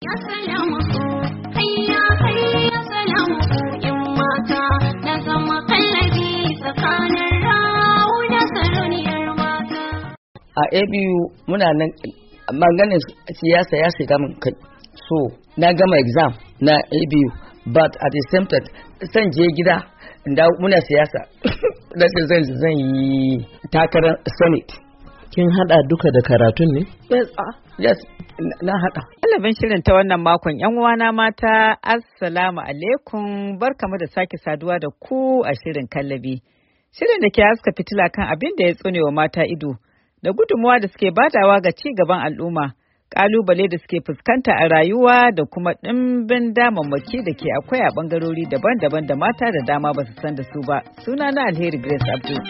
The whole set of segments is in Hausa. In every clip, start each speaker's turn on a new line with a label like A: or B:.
A: Assalamu hayya hayya salamu yan mata na zama kallabi tsakanin rawu da sarauniyar mata.
B: A ABU muna nan maganin siyasa ya shiga min kai. So na gama exam na ABU but at the same time san je gida da muna siyasa. zan yi takarar Senate.
C: Kin hada duka da karatun ne?
B: Yes, na hada.
D: Ɗalibin shirin ta wannan makon ‘yan uwana mata, Assalamu alaikum, barkamu da sake saduwa da ku a shirin kallabi. Shirin da ke haska fitila kan abin da ya tsone wa mata ido, da gudunmuwa da suke badawa ga ci gaban al'umma, ƙalubale da suke fuskanta a rayuwa da kuma ɗimbin damammaki da ke akwai a ɓangarori daban-daban da mata da dama ba su san da su ba. Sunana Alheri Grace Abdul.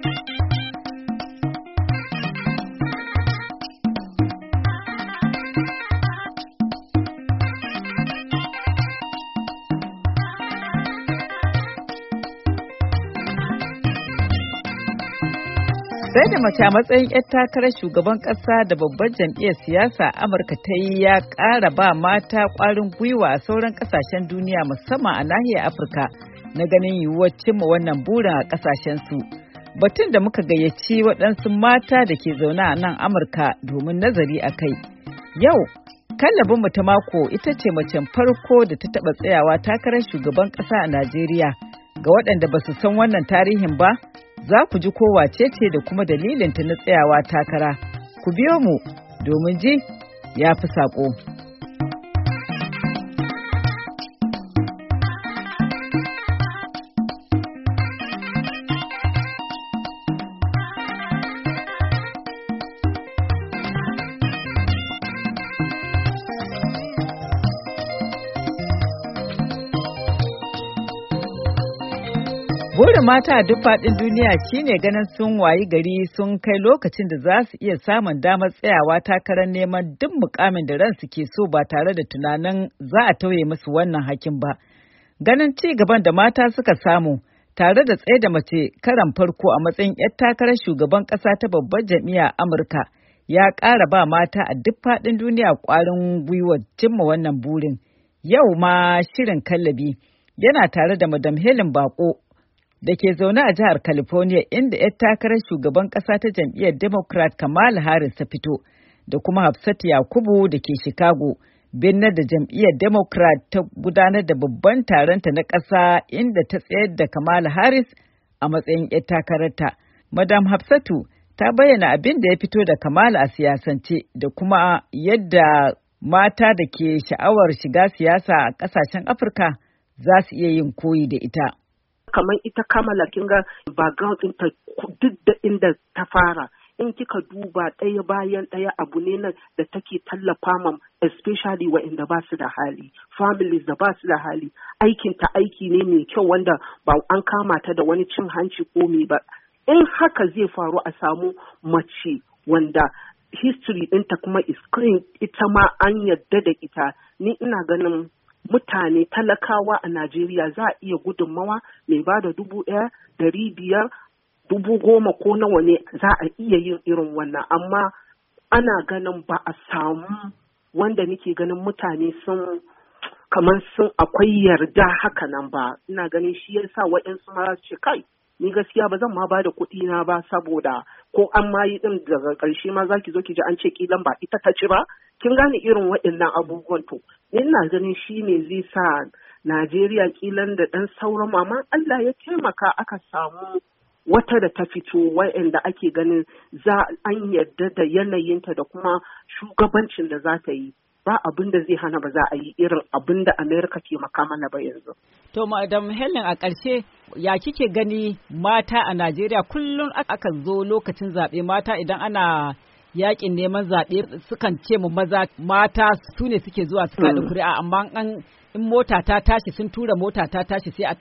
D: Sai da mace a matsayin 'yar takarar shugaban ƙasa da babbar jam'iyyar siyasa Amurka ta yi ya ƙara ba mata ƙwarin gwiwa a sauran ƙasashen duniya musamman a nahiyar Afirka na ganin yiwuwar cimma wannan burin a ƙasashensu. Batun da muka gayyaci waɗansu mata da ke zaune a nan Amurka domin nazari a kai. Yau, kallabinmu ta mako ita ce macen farko da ta taɓa tsayawa takarar shugaban ƙasa a Najeriya. Ga waɗanda ba su san wannan tarihin ba, za ku ji ko wace ce da kuma dalilinta na tsayawa takara. Ku biyo mu domin ji ya fi saƙo. Burin mata a duk faɗin duniya shine ganin sun wayi gari sun kai lokacin da za su iya samun damar tsayawa takarar neman duk mukamin da ransu ke so ba tare da tunanin za a tauye musu wannan hakin ba. Ganin ci gaban da mata suka samu tare da tsaye da mace karan farko a matsayin 'yar takarar shugaban ƙasa ta babbar jam'iyya Amurka ya ƙara ba mata a duk faɗin duniya ƙwarin gwiwar cimma wannan burin. Yau ma shirin kallabi yana tare da Madam Helen Bako da ke zaune a jihar California inda 'yar takarar shugaban ƙasa ta jam'iyyar Democrat Kamala Harris ta fito, da kuma Hafsat Yakubu da ke Chicago, birnin da jam'iyyar Democrat ta gudanar da babban taronta na ƙasa inda ta tsayar da Kamala Harris a matsayin 'yar takararta. Madam Hafsatu ta bayyana abin da ya fito da Kamala a siyasance da kuma yadda mata da ke sha'awar shiga siyasa a ƙasashen Afirka za su iya yin koyi da ita.
E: Kamar ita Kamala kin ga background ɗinta duk da inda ta fara, in kika duba ɗaya bayan ɗaya abu ne nan da take tallafa ma especially waɗanda ba su da hali, families da ba su da hali. Aikin ta aiki ne mai kyau wanda ba an kama ta da wani cin hanci ko me ba. In haka zai faru a samu mace wanda history ɗinta kuma is clean, ita ma an yadda da ita, ni ina ganin mutane talakawa a Najeriya za a iya gudunmawa mai ba da 1,000, 500, 10,000 ko nawa ne za a iya yin irin wannan, amma ana ganin ba a samu wanda nake ganin mutane sun kamar sun akwai yarda haka nan ba. Ina ganin shi yasa waɗansu ma ce kai ni gaskiya ba zan ma ba da kuɗi na ba, saboda ko an ma yi din daga ƙarshe ma za ki zo ki ji an ce kilan ba ita ta ci ba. Kin gane irin waɗannan abubuwan to ina ganin shi ne zai sa Najeriya kilan da ɗan sauran mama Allah ya taimaka aka samu wata da ta fito waɗanda ake ganin za an yarda da yanayinta da kuma shugabancin da za ta yi. Ba abin da zai hana ba za a yi irin abin da Amerika ke makamana ba yanzu.
D: To, Madam Helen, a ƙarshe ya kike gani mata a Najeriya kullum aka zo lokacin zaɓe mata idan ana yaƙin neman zaɓe sukan ce mu maza mata su ne suke zuwa su kaɗa kuri'a, amma in mota ta tashi sun tura mota ta tashi sai a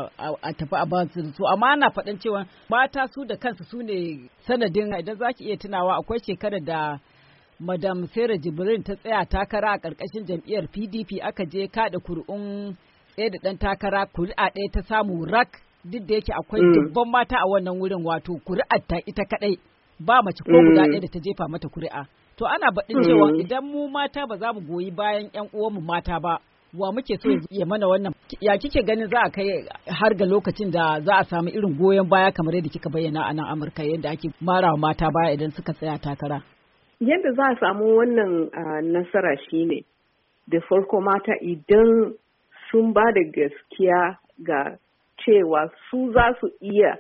D: tafi a ba su, amma ana faɗin cewa mata su da kansu su ne sanadin. Idan za ki iya tunawa akwai shekarar da Madam Sarah Jibrin ta tsaya takara a ƙarƙashin jam'iyyar PDP aka je kaɗa kuri'un tsaye da ɗan takara, kuri'a ɗaya ta samu rak, duk da yake akwai dubban mata a wannan wurin, wato kuri'ar ta ita kaɗai ba mace ko guda ɗaya da ta jefa mata kuri'a. To ana baɗin cewa idan mu mata ba za mu goyi bayan 'yan uwanmu mata ba, wa muke so ya mana wannan? Ya kike ganin za a kai har ga lokacin da za a samu irin goyon baya kamar yadda kika bayyana a nan Amurka, yadda ake marawa mata baya idan suka tsaya takara?
E: Yadda za a samu wannan nasara shine da farko mata idan sun ba da gaskiya ga cewa su za su iya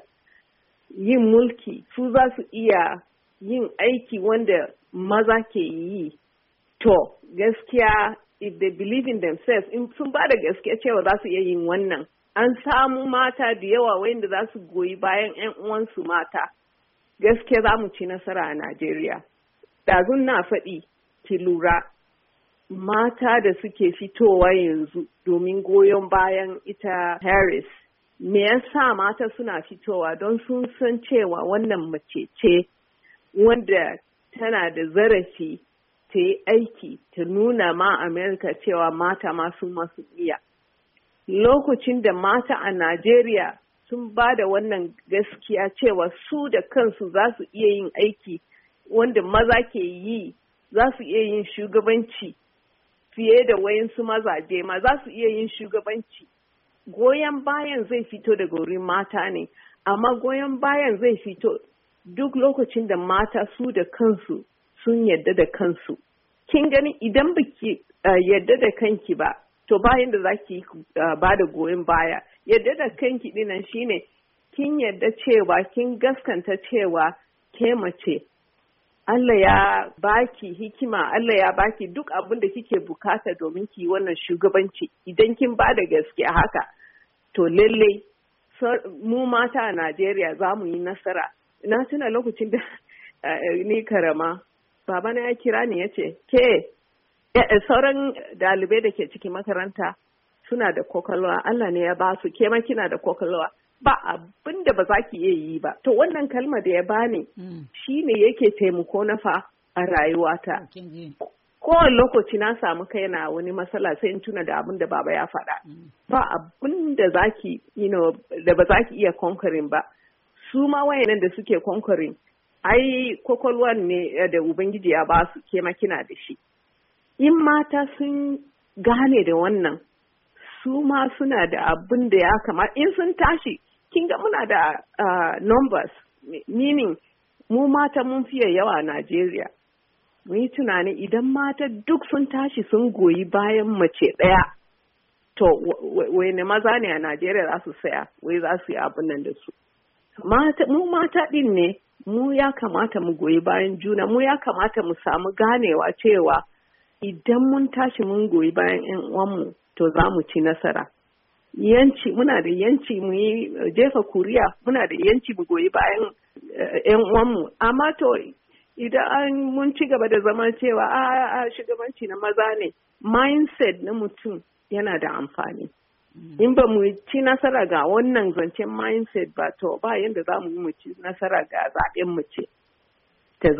E: yin mulki, su za su iya yin aiki wanda maza ke yi, to gaskiya if they believe in themselves, in sun ba da gaskiya cewa za su iya yin wannan, an samu mata da yawa wanda za su goyi bayan 'yan uwansu mata, gaskiya za mu ci nasara a Najeriya. Ɗazun na faɗi ki lura mata da suke fitowa yanzu domin goyon bayan ita Harris. Me yasa mata suna fitowa? Don sun san cewa wannan mace ce wanda tana da zarafi ta yi aiki ta nuna ma Amerika cewa mata masu masu iya. Lokacin da mata a Najeriya sun ba da wannan gaskiya cewa su da kansu za su iya yin aiki wanda maza ke yi, za su iya yin shugabanci fiye da wayansu mazaje ma, za su iya yin shugabanci. Goyon bayan zai fito daga wurin mata ne, amma goyon bayan zai fito duk lokacin da mata su da kansu sun yadda da kansu. Kin gani idan baki yadda da kanki ba, to bayan da za ki ba da goyon baya. Yadda da kanki dinan shine kin yadda cewa, kin gaskanta cewa ke mace. Allah ya baki hikima, Allah ya baki duk abin da kike bukata domin ki wannan shugabanci. Idan kin ba da gaskiya haka, to lallai mu mata a Najeriya za mu yi nasara. Na tuna lokacin da ni karama, babana ya kira ni ya ce, ke sauran dalibai da ke cikin makaranta suna da kwakwalwa, Allah ne ya ba su, ke ma kina da kwakwalwa. Ba abin da ba za ki iya yi ba. To wannan kalma da ya bani shi ne yake taimako na fa a rayuwata. Kowane lokaci na samu kaina wani matsala sai in tuna da abin da baba ya faɗa. Ba abin da za ki, da ba za ki iya conquering ba. Su ma wayannan da suke conquering, ai kwakwalwan ne da Ubangiji ya ba su, ke ma kina da shi. In mata sun gane da wannan, su ma suna da abin da ya kamata in sun tashi. Kin ga muna da numbers, meaning mu mata mun fiye yawa a Najeriya. Mun yi tunani idan mata duk sun tashi sun goyi bayan mace ɗaya, to wane maza ne a Najeriya za su saya, wai za su yi abin nan da su. Mu mata ɗin ne, mu ya kamata mu goyi bayan juna, mu ya kamata mu samu ganewa cewa idan mun tashi mun goyi bayan 'yan uwanmu, to za mu ci nasara. Yanci, muna da yanci mu yi jefa kuriya, muna da yanci mu goyi bayan 'yan uwanmu, amma to idan mun ci gaba da zama cewa a shugabanci na maza ne, mindset na mutum yana da amfani. In ba mu ci nasara ga wannan zancen mindset ba, to ba yadda za mu ci nasara ga zaɓen mace ta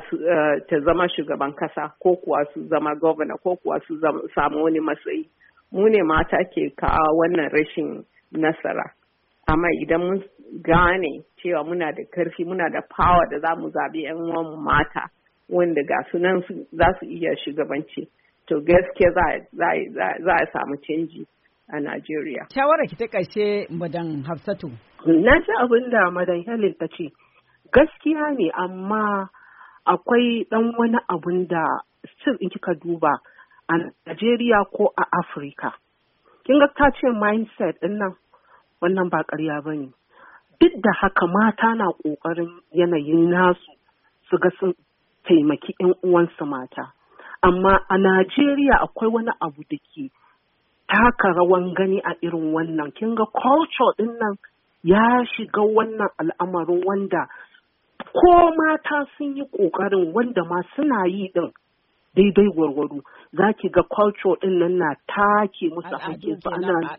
E: zama shugaban kasa, ko kuwa su zama gwamna, ko kuwa su samu wani matsayi. Mu ne mata ke kawo wannan rashin nasara. Amma idan mun gane cewa muna da karfi, muna da power da za mu zaɓi 'yan uwanmu mata wanda ga sunan za su iya shugabanci, to gaskiya za a samu canji a Najeriya.
D: Shawara ki ta ƙarshe, Madan Hafsatu.
E: Na ji abin da Madan Helen ta ce, gaskiya ne, amma akwai ɗan wani abun da still in kika duba a Najeriya ko a Afirka. Kin ga ta ce mindset ɗin nan, wannan ba ƙarya ba ne. Duk da haka mata na ƙoƙarin yanayin nasu su ga sun taimaki 'yan uwansu mata. Amma a Najeriya akwai wani abu da ke taka rawan gani a irin wannan. Kin ga culture ɗin nan ya shiga wannan al'amarin wanda ko mata sun yi ƙoƙarin wanda ma suna yi ɗin daidai gwargwado, za ki ga culture ɗin nan na take musu haƙƙinsu. Ana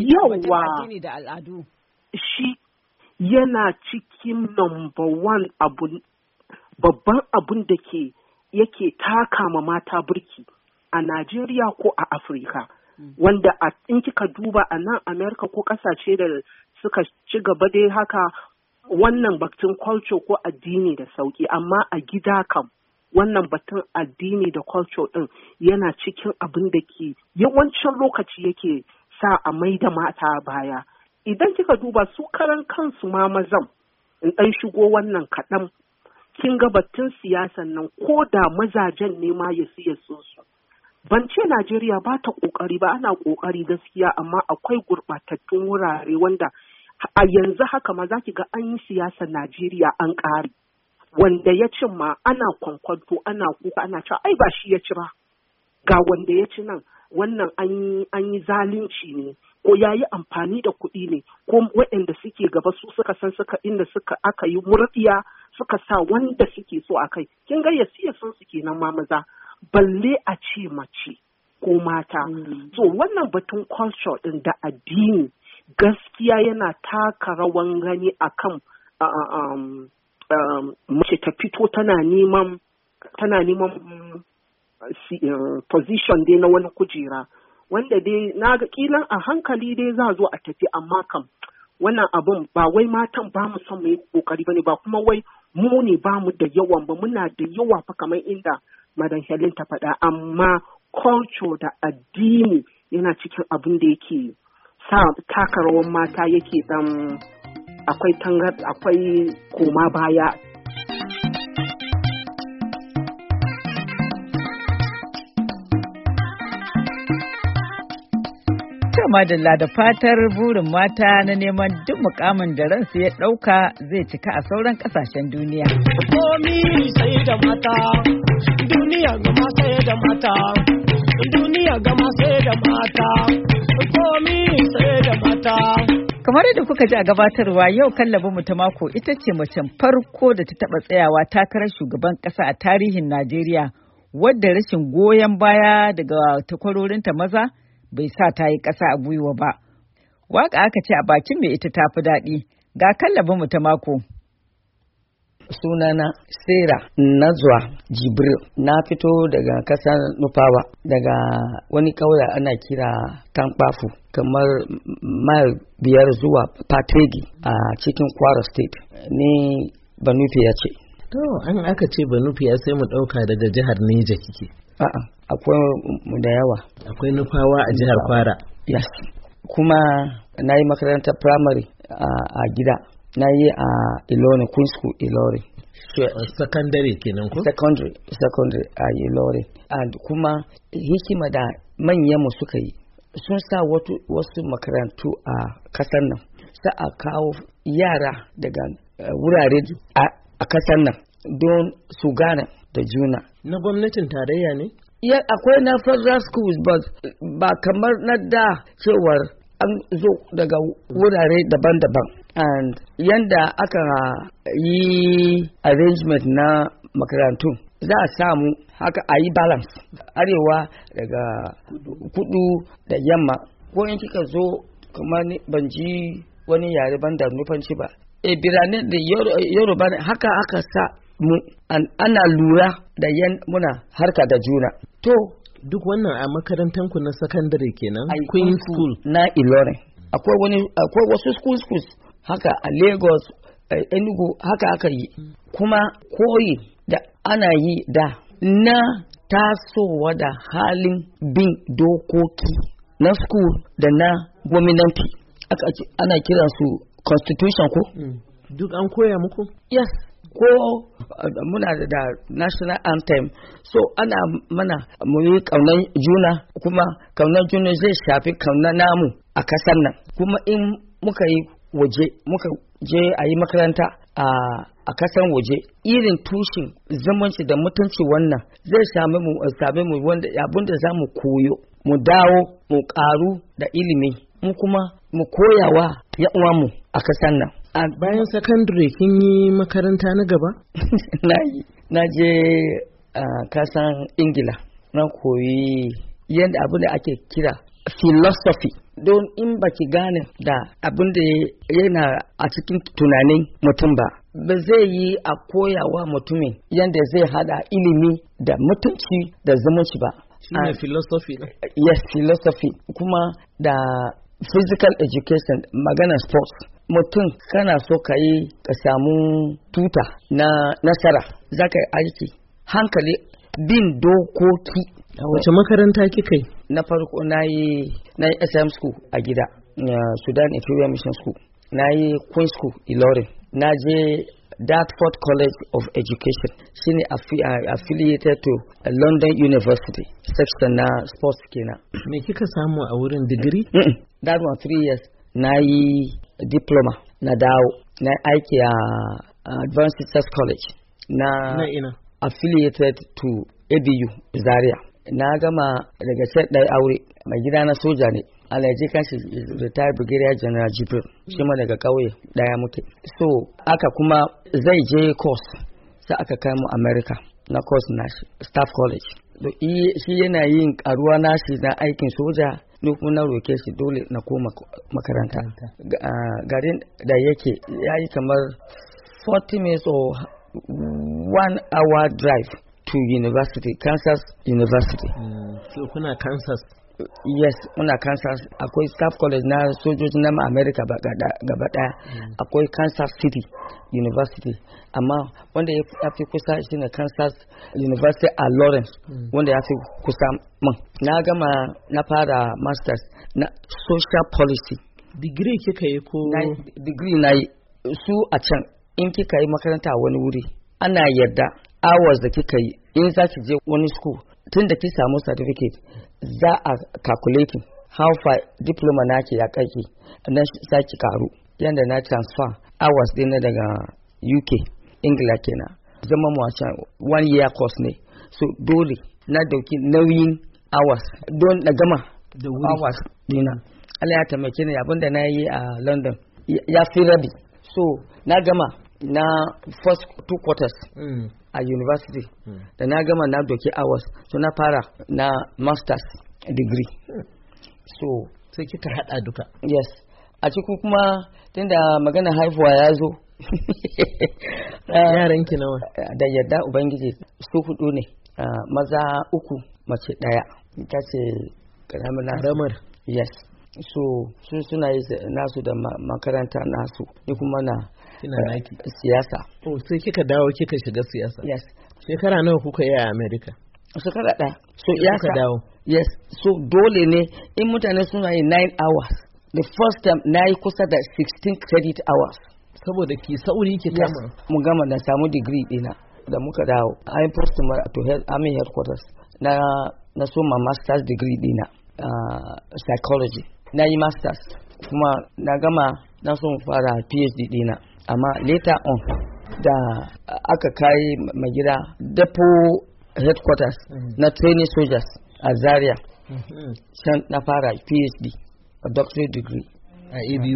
E: yawa shi yana cikin number one babban abun da yake taka ma mata birki a Najeriya ko a Afirka. Wanda in kika duba a nan Amerika ko ƙasashe da suka ci gaba dai haka, wannan batun culture ko addini da sauki, amma a gida kam wannan batun addini da culture din yana cikin abin da ke yawancin lokaci yake sa a mai da mata baya. Idan kika duba su karan kansu ma mazan, in ɗan shigo wannan kaɗan, kin ga batun siyasan nan ko da mazajen ne ma ya siya su. Ban ce Najeriya ba ta ƙoƙari ba, ana ƙoƙari gaskiya, amma akwai gurɓatattun wurare wanda a yanzu haka ma za ki ga an yi siyasar Najeriya an ƙare. Wanda ya ci ma ana kwankwanto, ana kuka, ana cewa ai ba shi ya ci ba. Ga wanda ya ci nan, wannan an yi zalunci ne, ko ya yi amfani da kuɗi ne, ko waɗanda suke gaba su suka san inda aka yi murɗiya suka sa wanda suke so a kai. Kin ga ya sun su kenan ma maza. Balle a ce mace ko mata. So wannan batun culture din da addini gaskiya yana taka rawan gani akan mace ta fito tana neman position dai na wani kujera, wanda dai na ga kilan a hankali dai za zo a tafi, amma kam wannan abun ba wai matan ba mu son mu yi kokari bane, ba kuma wai mu ne ba mu da yawan ba, muna da yawa fa kamar inda Madan Helen ta faɗa, amma culture da addini yana cikin abin da yake sa taka rawan mata yake dan akwai koma baya.
D: Madalla da fatar burin mata na neman duk mukamin da ransu ya ɗauka zai cika a sauran ƙasashen duniya.
F: Komi sai da mata, duniya gama sai da mata, duniya gama sai da mata, komi sai da mata.
D: Kamar yadda kuka ji a gabatarwa, yau kallabinmu ta mako ita ce macen farko da ta taɓa tsayawa takarar shugaban ƙasa a tarihin Najeriya, wadda rashin goyon baya daga takwarorinta maza bai sa ta yi ƙasa a gwiwa ba. Waka aka ce a bakin mai ita tafi daɗi. Ga kallabinmu ta mako.
B: Sunana Sarah Nazwa Jibril, na fito daga ƙasar Nufawa, daga wani ƙauye ana kira Tankpafu, kamar mile 5 zuwa Pategi a cikin Kwara State. Ni Banufiya ce.
C: To, an aka ce Banufiya sai mu ɗauka daga jihar Neja kike.
B: A'a, akwai mu da yawa.
C: Akwai Nufawa a jihar Kwara.
B: Yes. Kuma na yi makarantar primary a gida. Na yi a Ilori, Queen School Ilori.
C: Secondary kenan ko?
B: Secondary a Ilori. And kuma hikima da manyanmu suka yi, sun sa wasu makarantu a kasar nan. Sa a kawo yara daga wurare a kasar nan don su gane da juna.
C: Na gwamnatin tarayya ne?
B: Akwai na federal schools, but ba kamar na da cewar an zo daga wurare daban-daban. And yanda aka yi arrangement na makarantu, za a samu haka a yi balance. Arewa daga kudu da yamma. Ko in kika zo kamar ban ji wani yare ban da nufanci ba. Birane da Yoruba haka aka sa mu ana lura da muna harka da juna. To
C: duk wannan a makarantanku na sakandare kenan?
B: Queen School na Ilorin. Akwai wasu schools haka a Lagos, Enugu haka aka yi. Kuma koyi da ana yi da na tasowa da halin bin dokoki na school da na gwamnati. Ana kiransu constitution ko?
C: Duk an koya muku?
B: Yes. Ko muna da national anthem, so ana mana mu yi kaunan juna, kuma kaunan juna zai shafi kaunan namu a kasar nan. Kuma in muka yi waje, muka je a yi makaranta a kasan waje, irin tushen zamanci da mutunci wannan zai same mu wanda abin da za mu koyo, mu dawo mu karu da ilimi, mu kuma mu koyawa mu a kasan nan.
C: A bayan sakandare kin yi makaranta na gaba?
B: Na je kasan Ingila, na koyi yadda abin da ake kira philosophy. Don in baki gane da abin da yana a cikin tunanin mutum ba zai yi a koyawa mutumin yadda zai hada ilimi da mutunci da zumunci ba.
C: Shine philosophy.
B: Yes, philosophy. Kuma da physical education, maganar sports. Mutum kana so ka samu tuta na nasara, za ka yi aiki hankali bin dokoki.
C: A wace makaranta kika yi?
B: Na farko na yi SM school a gida, Sudan Inferior Mission School. Na yi Queen School Ilorin. Na je Dartford College of Education, shine affiliated to London University, section na sports kenan.
C: Me kika samu a wurin digiri?
B: That one 3 years. Na yi diploma, na dawo, na aiki a Advanced Teachers College. Na
C: ina?
B: Affiliated to ABU Zaria. Na gama daga sai ɗaya aure, mai gida na soja ne. Alhaji kanshi retired Brigadier General Jibril, shi ma daga ƙauye ɗaya muke. So aka kuma zai je course, sai aka kai mu America na course nashi, Staff College. Shi yana yin karuwa nashi na aikin soja, ni kuma na roke shi dole na koma makaranta. Garin da yake ya yi kamar 40 minutes or 1 hour drive to university, Kansas University.
C: So kuna Kansas?
B: Yes, muna Kansas. Akwai Staff College na sojoji na America gaba daya. Akwai Kansas City University. Amma wanda ya fi kusa shine Kansas University a Lawrence, wanda ya fi kusa man. Na gama na fara masters na social policy.
C: Degree kika yi ko?
B: Degree na yi. Su a can in kika yi makaranta a wani wuri, ana yarda hours da kika yi in za ki je wani school, tun da ki samu certificate za a calculating how far diploma naki ya kake, nan za ki karu yanda na transfer hours din daga UK Ingila kenan, zama mu a can 1 year course ne, so dole na dauki nauyin hours don na gama
C: da wuri
B: hours dina. Allah ya taimake ni, abinda na yi a London ya fi rabi, so na gama na first 2 quarters a university. Da na gama na doki hours, so na fara na masters degree. So
C: sai kika hada duka?
B: Yes. A cikin kuma tunda magana haifuwa ya zo
C: yaran ki nawa?
B: Da yadda ubangiji su 4 ne, maza 3 mace 1. Ita ce karamar. Yes. So su suna yi nasu da makaranta nasu, ni kuma na siyasa.
C: Oh, sai kika dawo kika shiga siyasa?
B: Yes.
C: Shekara nawa kuka yi a America?
B: Shekara 1. So ya
C: dawo?
B: Yes. So dole ne in mutane suna yi 9 hours. The first time na yi kusa da 16 credit hours.
C: Saboda ki sauri ki kama?
B: Yes. Mun gama na samu degree dina da muka dawo. I am posted to Army headquarters. Na so ma master's degree dina psychology. Na yi masters kuma na gama na so fara PhD dina. Amma later on da aka kai magida depot headquarters na training soldiers a Zaria, can na fara PhD, a doctorate degree
C: a ABU.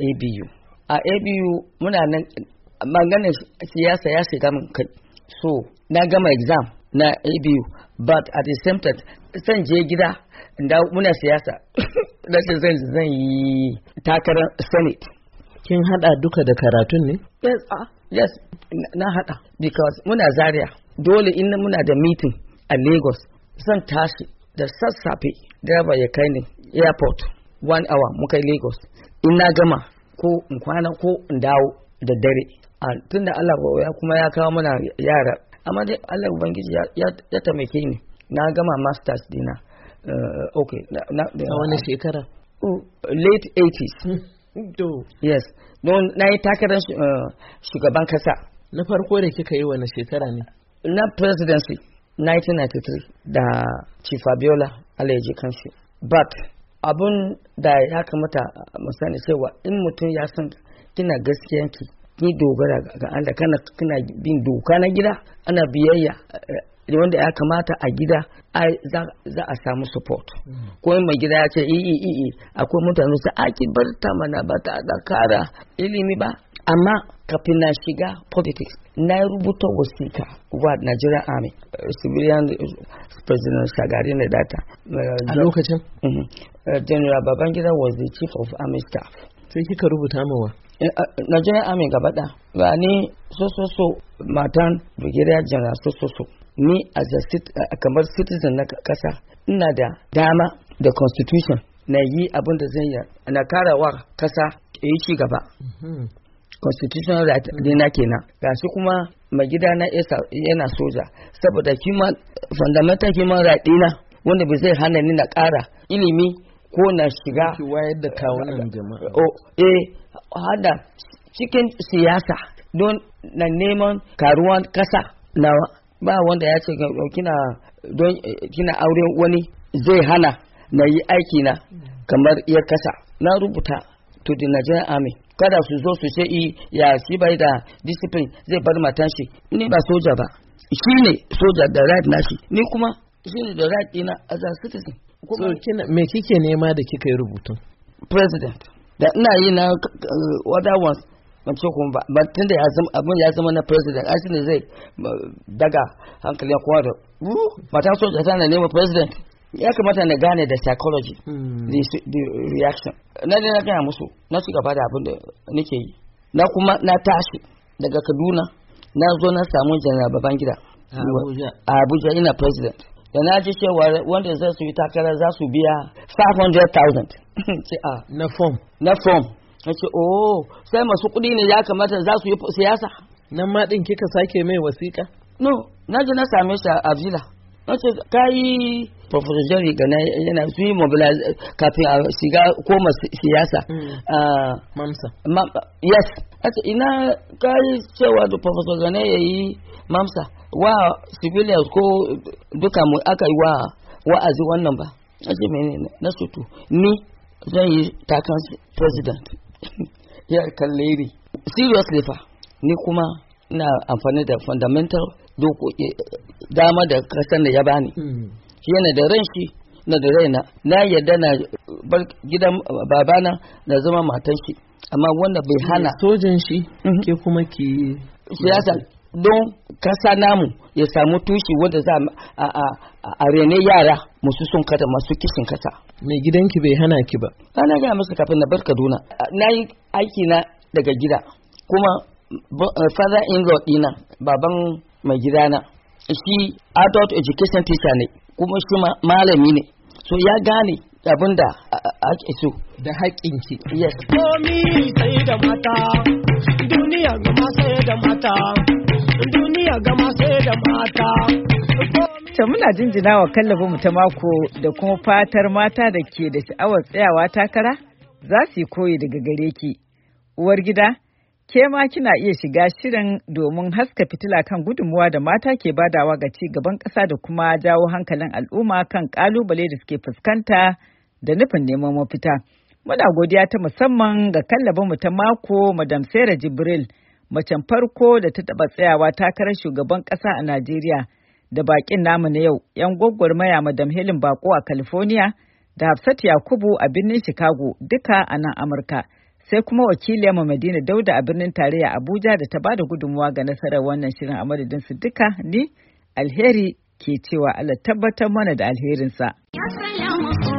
B: A ABU muna nan maganin siyasa ya shiga min kai, so na gama exam na ABU, but at the same time san je gida da muna siyasa da zan yi takarar Senate.
C: Kin hada duka da karatun ne?
B: Yes, na hada because muna Zaria, dole in muna da meeting a Lagos zan tashi da sassafe, driver ya kai ni airport 1 hour muka Lagos, in na gama ko in kwana ko in dawo da dare. Tunda Allah ya kuma ya kawo mana yara, amma dai Allah ubangiji ya taimake ni, na gama masters dina. Okay,
C: a wani shekara?
B: Late 80s. Yes, don na yi takarar shugaban kasa.
C: Na farko da kika yi wani shekara ne?
B: Na presidency 1993 da Chief Abiola Alaji kanshi. But abun da ya kamata mu sani cewa in mutum ya san kina gaskiyanki, ki dogara ga Allah, kana bin doka na gida, ana biyayya wanda ya kamata a gida, za a samu support. Ko mai gida ya ce akwai mutane su aki bar ta mana ba ta da kara ilimi ba, amma kafin na shiga politics na rubuta wasika wa Nigerian Army, civilian President Shagari na data
C: a lokacin.
B: General Babangida was the chief of army staff.
C: Sai kika rubuta mawa?
B: Nigerian Army gaba da gani so matan Brigadier General so ni as a kamar citizen na kasa ina da dama da constitution na yi abin da zan yi na karawa kasa yi ci gaba. Constitutional right dina kenan. Gashi kuma mai gida na yana soja saboda fundamental human right dina wanda bai zai hana ni na ƙara ilimi ko na shiga
C: ki wayar da kawunan jama'a
B: hada cikin siyasa don na neman karuwan kasa nawa ba wanda ya ce kina auren wani zai hana na yi aiki na kamar iyar kasa. Na rubuta to the Nigerian Army kada su zo su ce ya shi bai da discipline zai bar matan shi. Ni ba soja ba, shi ne soja da right nashi, ni kuma shi ne da right dina as a citizen.
C: So me kike nema da kika yi rubutun?
B: President da ina yi na other ones ban ce kuma ba tun da abin ya zama na president ai ne zai daga hankalin kowa da mata soja tana nema president. Ya kamata na gane da psychology the reaction na gaya musu na ci gaba da abin da nake yi na kuma na tashi daga Kaduna na zo na samu General Babangida a Abuja ina president da na ji cewa wanda zai su yi takara za su biya 500,000
C: na form
B: na ce sai masu kudi ne ya kamata za su yi siyasa.
C: Nan ma din kika sake mai wasiƙa?
B: No, na ji na same shi a villa. Nace kai Professor Jerry Gana yana su yi mobilize kafin a shiga koma siyasa.
C: Mamsa.
B: Yes. Nace ina kai cewa da Professor Gana yayi mamsa wa civilians ko duka mu aka yi wa'azi wannan ba. Nace menene na sutu ni zan yi takan president. Ya kalle ni seriously fa ni kuma ina amfani da fundamental dokoki dama da kasan da ya bani shi yana da ran shi na da raina na yadda na bar gidan babana na zama matan shi amma wanda bai hana
C: sojan shi ke kuma ki
B: siyasa don kasa namu ya samu tushi wanda za a rene yara musu sun kada masu kishin kasa.
C: Mai gidanki bai hana ki ba?
B: Ana gaya masa kafin na bar Kaduna na yi aiki na daga gida kuma father in law dina baban mai gidana shi adult education teacher ne kuma shi malami ne so ya gane abin da ake so
C: da haƙƙinki.
B: Yes.
F: Komi sai da mata duniya gama sai da mata duniya gama sai da mata.
D: Ta muna jinjina wa kallabin mu ta mako da kuma fatar mata da ke da sha'awar tsayawa takara za su yi koyi daga gare ki. Uwar gida, ke ma kina iya shiga shirin domin haska fitila kan gudunmuwa da mata ke badawa ga ci gaban ƙasa da kuma jawo hankalin al'umma kan ƙalubale da suke fuskanta da nufin neman mafita. Muna godiya ta musamman ga kallabin mu ta mako Madam Sarah Jibril, macen farko da ta taɓa tsayawa takarar shugaban ƙasa a Najeriya. Da bakin namu na yau, 'yan gwaggwarmaya Madam Helen Bako a California da Hafsat Yakubu a birnin Chicago duka a nan Amurka. Sai kuma wakiliyarmu Madina Dauda a birnin tarayya Abuja da ta bada gudunmuwa ga nasarar wannan shirin a madadin su duka ni Alheri ke cewa Allah tabbatar mana da alherinsa.
A: Ya